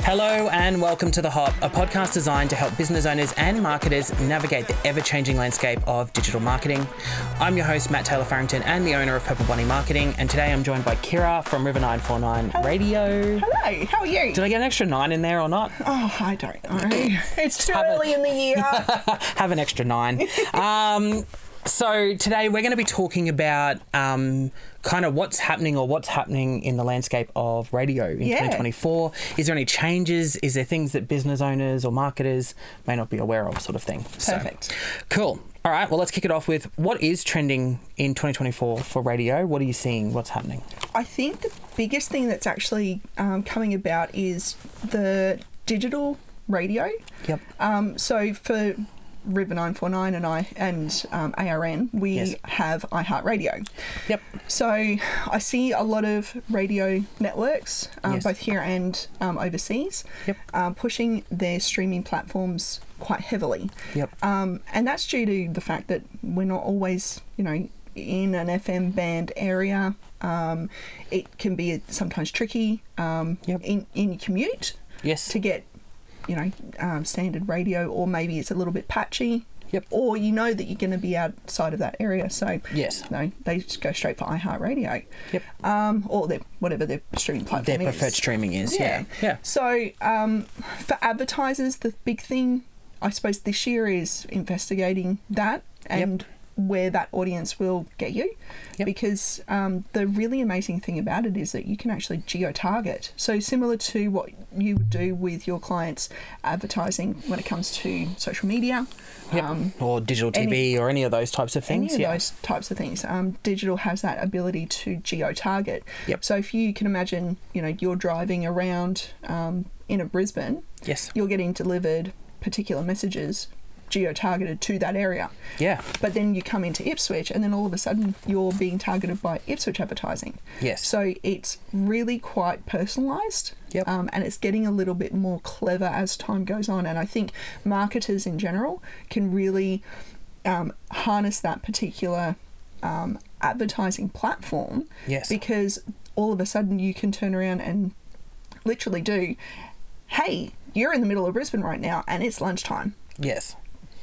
Hello and welcome to The Hop, a podcast designed to help business owners and marketers navigate the ever-changing landscape of digital marketing. I'm your host, Matt Taylor Farrington, and the owner of Purple Bunny Marketing, and today I'm joined by Kira from River 949 Radio. Hello, how are you? Did I get an extra 9 in there or not? Oh, I don't know. It's too early in the year. Have an extra 9. So today we're going to be talking about kind of what's happening in the landscape of radio in 2024. Is there any changes? Is there things that business owners or marketers may not be aware of, sort of thing? Perfect. So, cool. All right, well, let's kick it off with what is trending in 2024 for radio? What are you seeing? What's happening? I think the biggest thing that's actually coming about is the digital radio. Yep. So for River 949 and ARN, we have iHeartRadio. Yep. So I see a lot of radio networks, both here and overseas, pushing their streaming platforms quite heavily. Yep. And that's due to the fact that we're not always, in an FM band area. It can be sometimes tricky in your commute to get standard radio, or maybe it's a little bit patchy. Yep. Or that you're going to be outside of that area. So they just go straight for iHeartRadio. Yep. Or whatever their streaming platform their preferred streaming is. Yeah. So for advertisers, the big thing, I suppose, this year is investigating that and where that audience will get you. Because the really amazing thing about it is that you can actually geo-target. So similar to what you would do with your clients' advertising when it comes to social media. Or digital TV or any of those types of things. Any of those types of things. Digital has that ability to geo-target. Yep. So if you can imagine, you're driving around in a Brisbane, you're getting delivered particular messages geo-targeted to that area. Yeah. But then you come into Ipswich and then all of a sudden you're being targeted by Ipswich advertising. Yes. So it's really quite personalised. Yep. And it's getting a little bit more clever as time goes on. And I think marketers in general can really harness that particular advertising platform. Yes. Because all of a sudden you can turn around and literally do, hey, you're in the middle of Brisbane right now and it's lunchtime. Yes.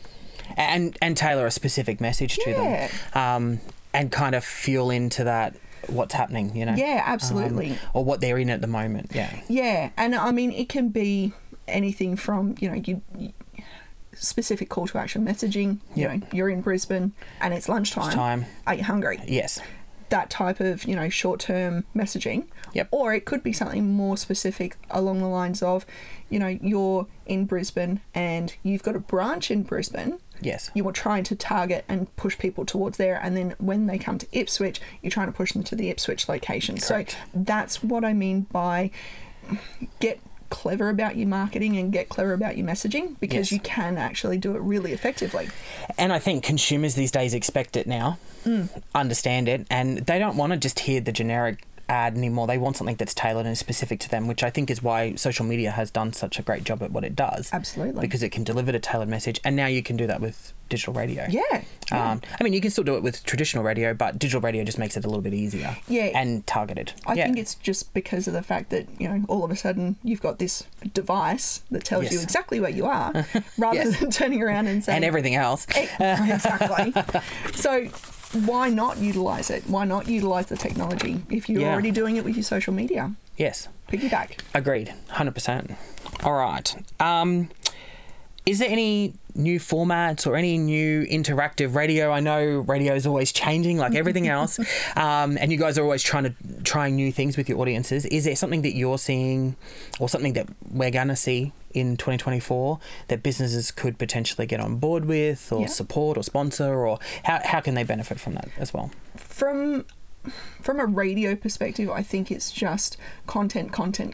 And tailor a specific message to them, and kind of fuel into that what's happening, Yeah, absolutely. Or what they're in at the moment, Yeah, and I mean, it can be anything from, you specific call to action messaging, you're in Brisbane and it's lunchtime. Are you hungry? Yes. That type of, short-term messaging. Yep. Or it could be something more specific along the lines of, you're in Brisbane and you've got a branch in Brisbane. Yes. You are trying to target and push people towards there, and then when they come to Ipswich, you're trying to push them to the Ipswich location. Correct. So that's what I mean by get clever about your marketing and get clever about your messaging, because you can actually do it really effectively. And I think consumers these days expect it now, understand it, and they don't want to just hear the generic ad anymore. They want something that's tailored and specific to them, which I think is why social media has done such a great job at what it does. Absolutely. Because it can deliver a tailored message, and now you can do that with digital radio. Yeah. I mean, you can still do it with traditional radio, but digital radio just makes it a little bit easier. And targeted. I think it's just because of the fact that, all of a sudden you've got this device that tells you exactly where you are, rather than turning around and saying... And everything else. Exactly. So why not utilise it? Why not utilise the technology if you're already doing it with your social media? Yes. Piggyback. Agreed. 100%. All right. Is there any new formats or any new interactive radio? I know radio is always changing like everything else, and you guys are always trying new things with your audiences. Is there something that you're seeing or something that we're going to see in 2024 that businesses could potentially get on board with or support or sponsor, or how can they benefit from that as well? From a radio perspective, I think it's just content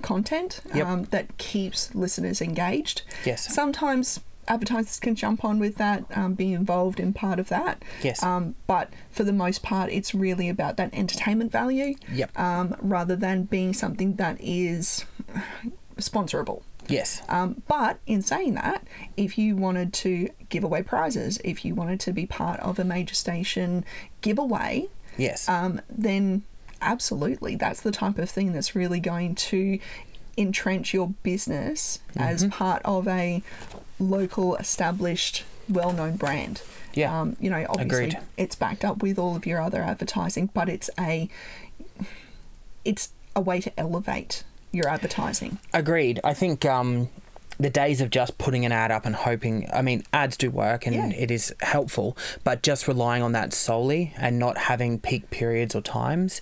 that keeps listeners engaged. Yes. Sometimes advertisers can jump on with that, be involved in part of that. Yes. But for the most part, it's really about that entertainment value. Yep. Rather than being something that is sponsorable. Yes. But in saying that, if you wanted to give away prizes, if you wanted to be part of a major station giveaway, yes, then absolutely, that's the type of thing that's really going to entrench your business as part of a local, established, well-known brand. Yeah. You know, obviously Agreed. it's backed up with all of your other advertising, but it's a way to elevate your advertising. Agreed. I think the days of just putting an ad up and hoping, I mean, ads do work and it is helpful, but just relying on that solely and not having peak periods or times.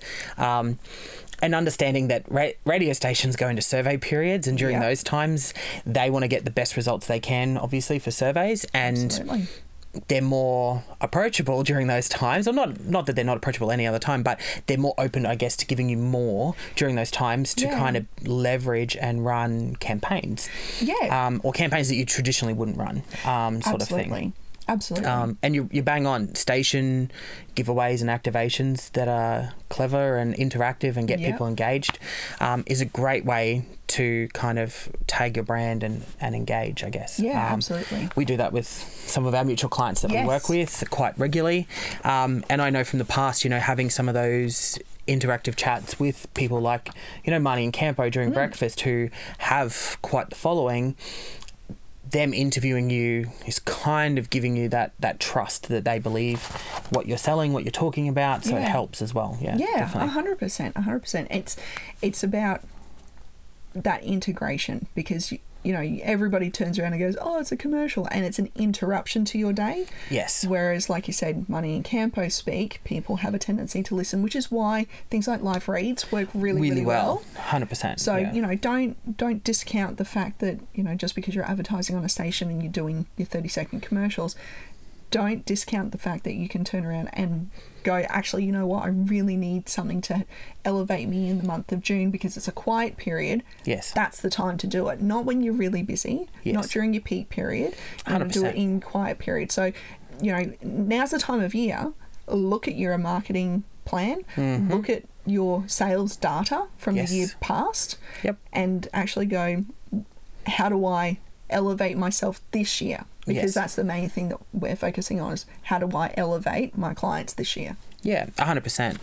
And understanding that radio stations go into survey periods, and during those times, they want to get the best results they can, obviously, for surveys. And Absolutely. they're more approachable during those times, or not that they're not approachable any other time, but they're more open, I guess, to giving you more during those times to kind of leverage and run campaigns. Yeah. Or campaigns that you traditionally wouldn't run, sort of thing. Absolutely. And you bang on station giveaways and activations that are clever and interactive and get people engaged is a great way to kind of tag your brand and engage, I guess. Yeah, absolutely. We do that with some of our mutual clients that we work with quite regularly. And I know from the past, you know, having some of those interactive chats with people like, you know, Marnie and Campo during breakfast, who have quite the following, them interviewing you is kind of giving you that trust that they believe what you're selling, what you're talking about, so it helps as well. Yeah, definitely. 100%. It's about that integration, because you know, everybody turns around and goes, oh, it's a commercial, and it's an interruption to your day. Yes. Whereas, like you said, Marnie and Campo speak, people have a tendency to listen, which is why things like live reads work really well. 100%. So, you know, don't discount the fact that, you know, just because you're advertising on a station and you're doing your 30-second commercials, don't discount the fact that you can turn around and go, actually, you know what, I really need something to elevate me in the month of June because it's a quiet period. Yes. That's the time to do it. Not when you're really busy, not during your peak period. You want to do it in quiet period. So, you know, now's the time of year. Look at your marketing plan. Look at your sales data from the year past. And actually go, how do I elevate myself this year? Because that's the main thing that we're focusing on, is how do I elevate my clients this year? Yeah, 100%.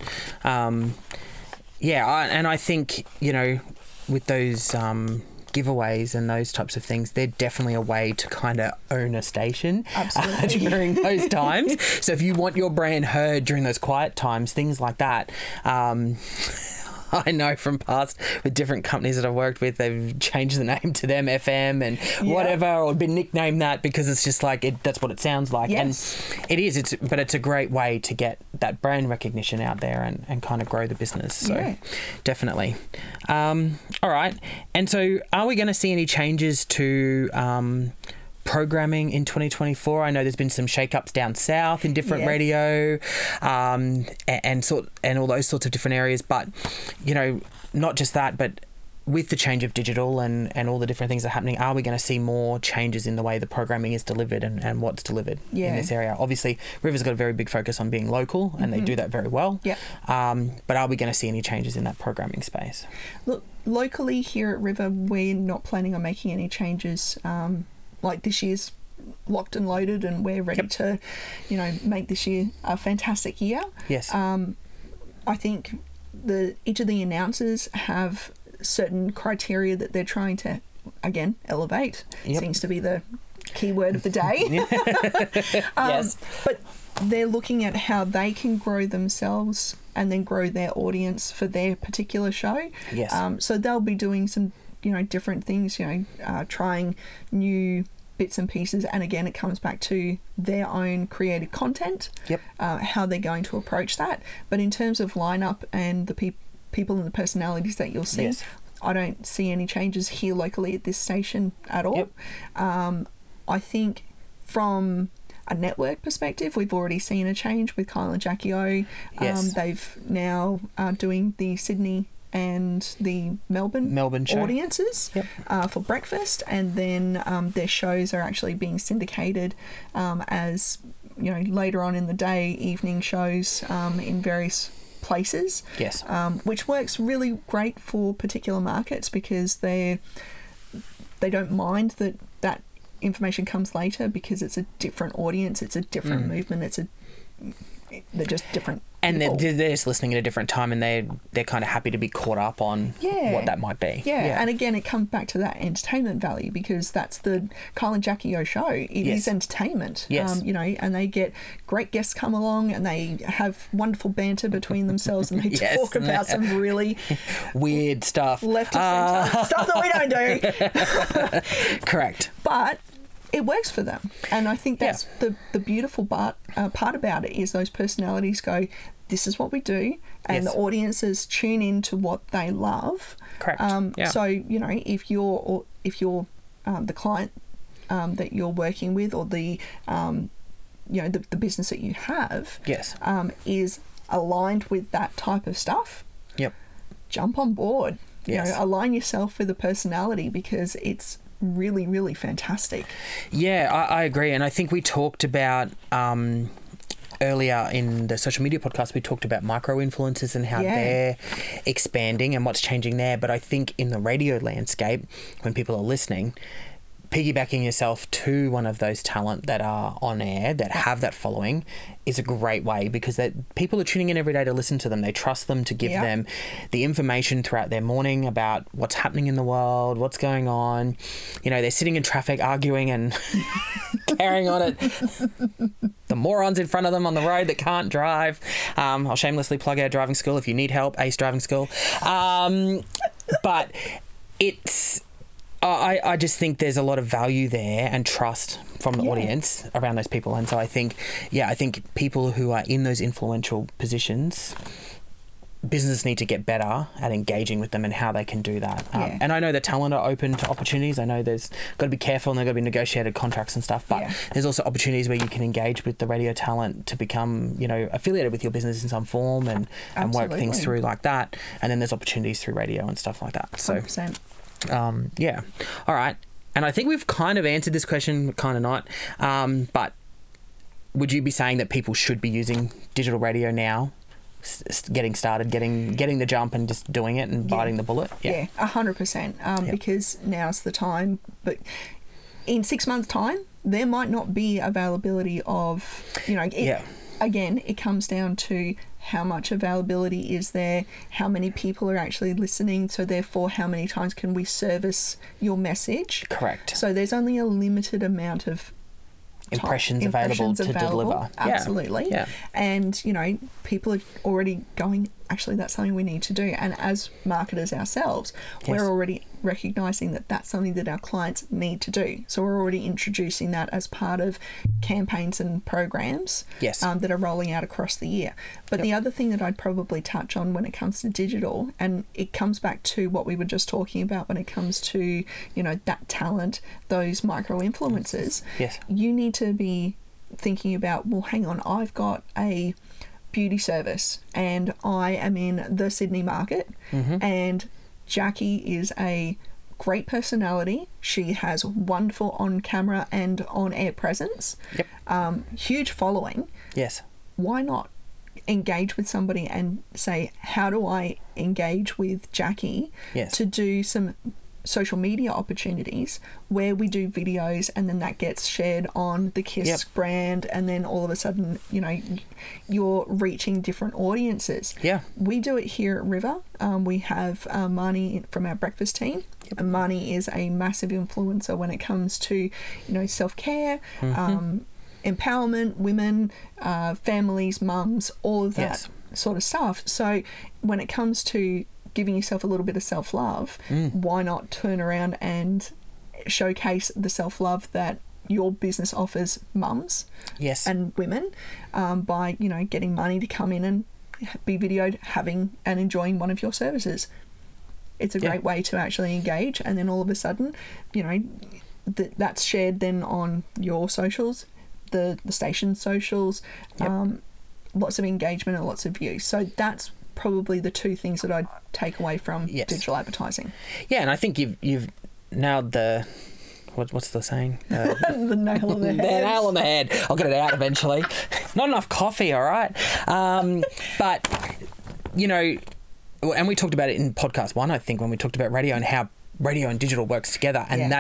And I think, you know, with those giveaways and those types of things, they're definitely a way to kind of own a station during those times. So if you want your brand heard during those quiet times, things like that, I know from past with different companies that I've worked with, they've changed the name to them FM and whatever, or been nicknamed that because it's just like that's what it sounds like. Yes. And it is, but it's a great way to get that brand recognition out there and kind of grow the business. So definitely. All right. And so are we going to see any changes to programming in 2024? I know there's been some shake-ups down south in different radio and all those sorts of different areas, but you know, not just that, but with the change of digital and all the different things that are happening, are we going to see more changes in the way the programming is delivered and what's delivered in this area? Obviously, River's got a very big focus on being local, and they do that very well. But are we going to see any changes in that programming space? Look, locally here at River, we're not planning on making any changes. Like, this year's locked and loaded, and we're ready to, you know, make this year a fantastic year. Yes. I think each of the announcers have certain criteria that they're trying to, again, elevate. Seems to be the key word of the day. Yes. But they're looking at how they can grow themselves and then grow their audience for their particular show. Yes. So they'll be doing some, you know, different things, you know, trying new bits and pieces, and again, it comes back to their own creative content, how they're going to approach that. But in terms of lineup and the people and the personalities that you'll see, I don't see any changes here locally at this station at all. I think from a network perspective, we've already seen a change with Kyle and Jackie O. They've now doing the Sydney and the Melbourne show audiences for breakfast, and then their shows are actually being syndicated as, you know, later on in the day, evening shows in various places, which works really great for particular markets, because they don't mind that information comes later, because it's a different audience, it's a different movement, they're just different And people. they're just listening at a different time, and they're kind of happy to be caught up on what that might be. Yeah, and again, it comes back to that entertainment value, because that's the Kyle and Jackie O show. It is entertainment. Yes. You know, and they get great guests come along, and they have wonderful banter between themselves, and they talk about some really weird stuff. Left of centre stuff that we don't do. Correct. But it works for them, and I think that's the beautiful part about it is those personalities go, this is what we do, and the audiences tune into what they love. Correct. So you know, if you're the client that you're working with, or the you know, the business that you have, is aligned with that type of stuff, jump on board. You know, align yourself with a personality, because it's really, really fantastic. Yeah, I agree. And I think we talked about earlier in the social media podcast, we talked about micro-influencers and how they're expanding and what's changing there. But I think in the radio landscape, when people are listening, piggybacking yourself to one of those talent that are on air, that have that following, is a great way, because people are tuning in every day to listen to them. They trust them to give them the information throughout their morning about what's happening in the world, what's going on. You know, they're sitting in traffic arguing and carrying on it. The morons in front of them on the road that can't drive. I'll shamelessly plug our driving school if you need help, Ace Driving School. But it's... I just think there's a lot of value there and trust from the audience around those people. And so I think people who are in those influential positions, businesses need to get better at engaging with them and how they can do that. And I know the talent are open to opportunities. I know there's got to be careful, and there's got to be negotiated contracts and stuff, but there's also opportunities where you can engage with the radio talent to become, you know, affiliated with your business in some form and work things through like that. And then there's opportunities through radio and stuff like that. So 100%. All right. And I think we've kind of answered this question, kind of not. But would you be saying that people should be using digital radio now, getting started, getting the jump and just doing it and biting the bullet? 100%. Because now's the time. But in 6 months' time, there might not be availability of, you know, again, it comes down to how much availability is there, how many people are actually listening, so therefore how many times can we service your message. Correct. So there's only a limited amount of impressions available to deliver. Absolutely. Yeah. And, you know, people are already going, actually, that's something we need to do. And as marketers ourselves, we're already recognising that that's something that our clients need to do. So we're already introducing that as part of campaigns and programs that are rolling out across the year. But the other thing that I'd probably touch on when it comes to digital, and it comes back to what we were just talking about when it comes to, you know, that talent, those micro-influencers, you need to be thinking about, well, hang on, I've got a beauty service and I am in the Sydney market, and Jackie is a great personality. She has wonderful on-camera and on-air presence. Huge following. Why not engage with somebody and say, how do I engage with Jackie to do some social media opportunities where we do videos, and then that gets shared on the KISS brand, and then all of a sudden, you know, you're reaching different audiences. We do it here at River. We have Marnie from our breakfast team. And Marnie is a massive influencer when it comes to, you know, self-care, empowerment, women, families, mums, all of that sort of stuff. So when it comes to giving yourself a little bit of self-love, why not turn around and showcase the self-love that your business offers mums and women by, you know, getting money to come in and be videoed having and enjoying one of your services. It's a great way to actually engage, and then all of a sudden, you know, that's shared then on your socials, the station socials, lots of engagement and lots of views. So that's probably the two things that I'd take away from digital advertising. And I think you've nailed the what's the saying? The nail on the head. The nail on the head. I'll get it out eventually. Not enough coffee, all right. But you know, and we talked about it in podcast 1, I think, when we talked about radio and how radio and digital works together, and that's a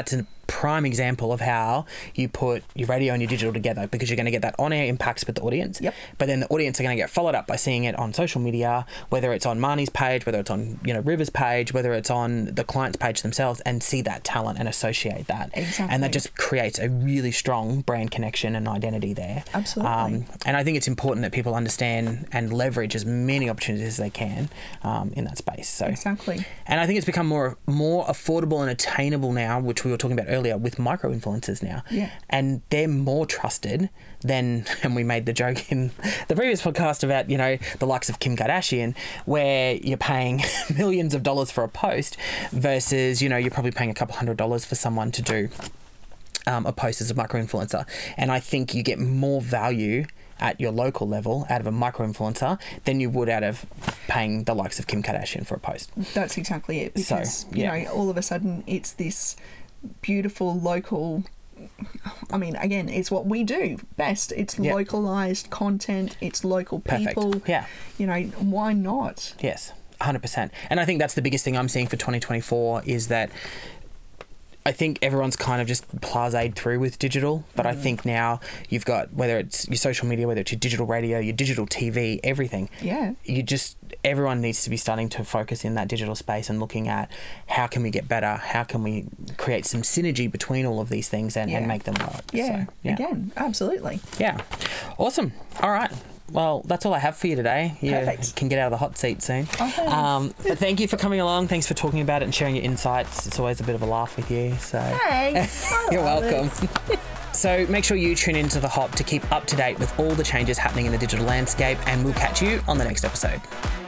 prime example of how you put your radio and your digital together, because you're going to get that on-air impacts with the audience. Yep. But then the audience are going to get followed up by seeing it on social media, whether it's on Marnie's page, whether it's on, you know, River's page, whether it's on the client's page themselves, and see that talent and associate that. Exactly. And that just creates a really strong brand connection and identity there. Absolutely. And I think it's important that people understand and leverage as many opportunities as they can in that space. So Exactly. and I think it's become more affordable and attainable now, which we were talking about earlier, with micro influencers now. Yeah. And they're more trusted than, and we made the joke in the previous podcast about, you know, the likes of Kim Kardashian, where you're paying millions of dollars for a post versus, you know, you're probably paying a couple $100s for someone to do a post as a micro influencer. And I think you get more value at your local level out of a micro influencer than you would out of paying the likes of Kim Kardashian for a post. That's exactly it. Because, So, yeah. you know, all of a sudden it's this beautiful local... I mean, again, it's what we do best. It's Yep. localized content. It's local Perfect. people. Yeah. You know, why not? Yes, 100%. And I think that's the biggest thing I'm seeing for 2024 is that I think everyone's kind of just blasé through with digital, but I think now you've got, whether it's your social media, whether it's your digital radio, your digital TV, everything. Yeah. Everyone needs to be starting to focus in that digital space and looking at how can we get better, how can we create some synergy between all of these things and make them work. Yeah. So, yeah. Again, absolutely. Yeah. Awesome. All right. Well, that's all I have for you today. You Perfect. can get out of the hot seat soon. Oh, thanks. But thank you for coming along. Thanks for talking about it and sharing your insights. It's always a bit of a laugh with you. So Thanks. you're welcome. So make sure you tune into The Hop to keep up to date with all the changes happening in the digital landscape, and we'll catch you on the next episode.